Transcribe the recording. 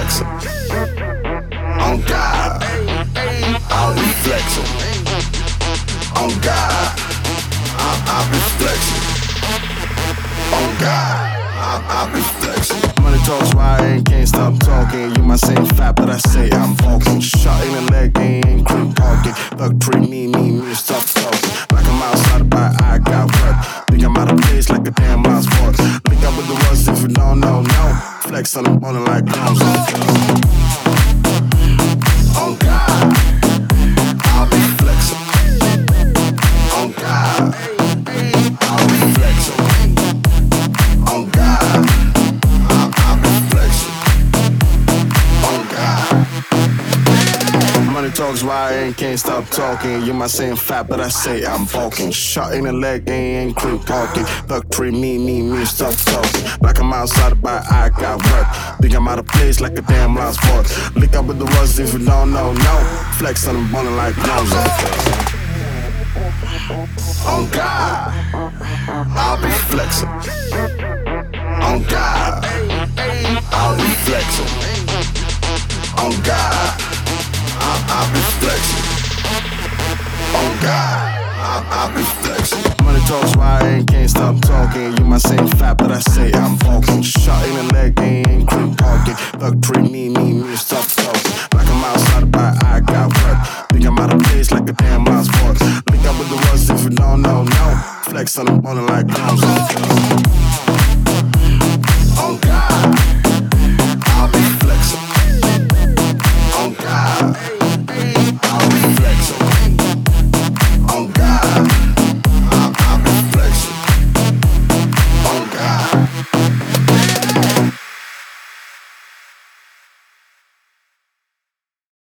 flexing. On God, I'll be flexing. On God, I'll be flexing. On God, I'll be flexing. Money talks why I ain't can't stop talking. You might say fat, but I say I'm walking. Shot in the leg, ain't creep walking. Fuck treat me, stop talking. Like I'm outside, but I got work. Think I'm out of place like a damn mouse sport. Link up with the ones if you don't know, no. Flex on them, ballin' like clowns. On God, I'll be flexing. On God, I'll be flexing. On God, I'll be flexing. On God. Money talks why I ain't can't stop talking. You might say I'm fat, but I say I'm bulking. Shot in the leg, ain't creep walking. Fuck treat me, stop talking. Like I'm outside, but I got work. Think I'm out of place like a damn lost sport. Lick up with the ones if you don't know, no. Flex on them, ballin' like clowns. On God, I'll be flexing. On God, I'll be flexing. On God, I'll be flexing. On God, I'll be flexing. Money talks why I ain't can't stop talking. You might say I'm fat, but I say I'm bulking. Shot in the leg, ain't creep walking. Fuck treat me, stop talking. Like I'm outside, but I got work. Think I'm out of place like a damn mouse sport. Link up with the ones if you don't know, no. Flex on them, ballin' like clowns.